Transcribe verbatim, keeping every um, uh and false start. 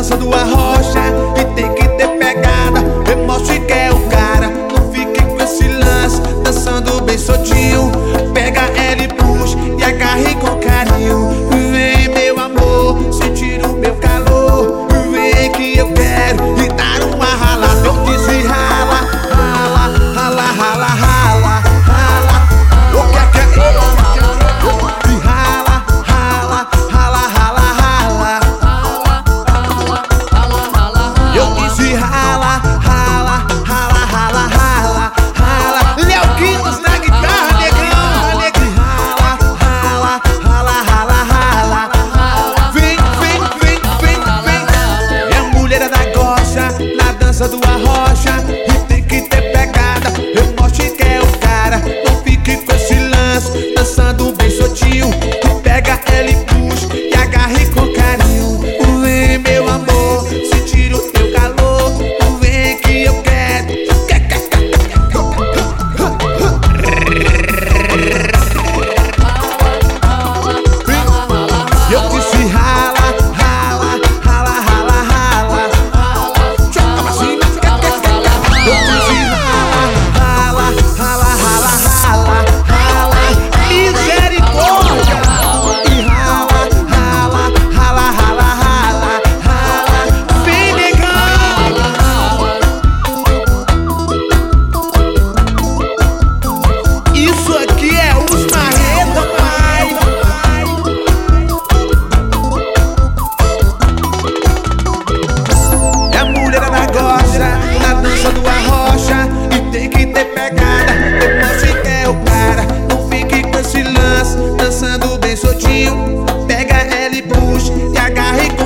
dança do arrocha e tem que ter pegada. Mostre que é o cara, não fique com esse lance. Dançando bem soltinho, pega ela e puxa e agarre com carinho. Vem meu amor, sentir o meu calor. Vem que eu quero e dar uma ralada. Eu disse rala, rala, rala, rala, rala, rala. O que é que é? E rala, rala, rala, rala, rala. Eu disse rala, rala, rala, rala, rala, rala. Léo Quintos na guitarra, negão, negão. Rala, rala, rala, rala, rala. Vem, vem, vem, vem, vem. É a mulher da gocha na dança do arrocha e tem que ter pegada. Eu mostro que é o cara, não fique com esse lance. Dançando bem soltinho, tu pega ela e puxa e agarre com carinho. Vem meu amor, sentir o teu calor. Vem que eu quero. Eu disse rala, rala, rala, rala, rala. Joga pra cima. Eu disse rala, rala, rala, rala, rala. Misericórdia. E rala, rala, rala, rala, rala, rala. Vem negão. Isso aqui é os marreta, pai. É a mulher da gosta na dança do arrocha e tem que ter pegada. Depois que é o cara, não fique com esse lance. Dançando bem soltinho, pega ela e puxa e agarre com